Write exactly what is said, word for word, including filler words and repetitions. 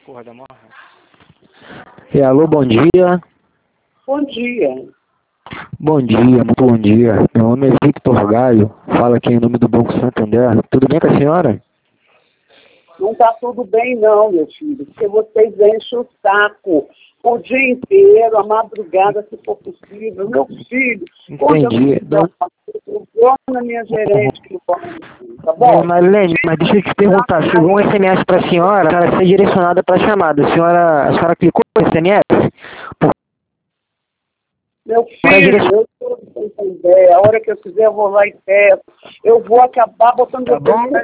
porra da morra. E alô, bom dia. Bom dia. Bom dia, muito bom dia. Meu nome é Victor Galho, falo aqui em nome do Banco Santander. Tudo bem com a senhora? Não está tudo bem não, meu filho, porque vocês enchem o saco o dia inteiro, a madrugada, se for possível. Meu filho, entendi. Eu vou na minha gerente, que tá bom? Marilene, mas deixa eu te perguntar, chegou um S M S para a senhora, para ser direcionada para a chamada. A senhora, a senhora clicou no S M S? Por... Meu filho, eu estou sem ideia. A hora que eu quiser, eu vou lá e peço. Eu vou acabar botando tá bom?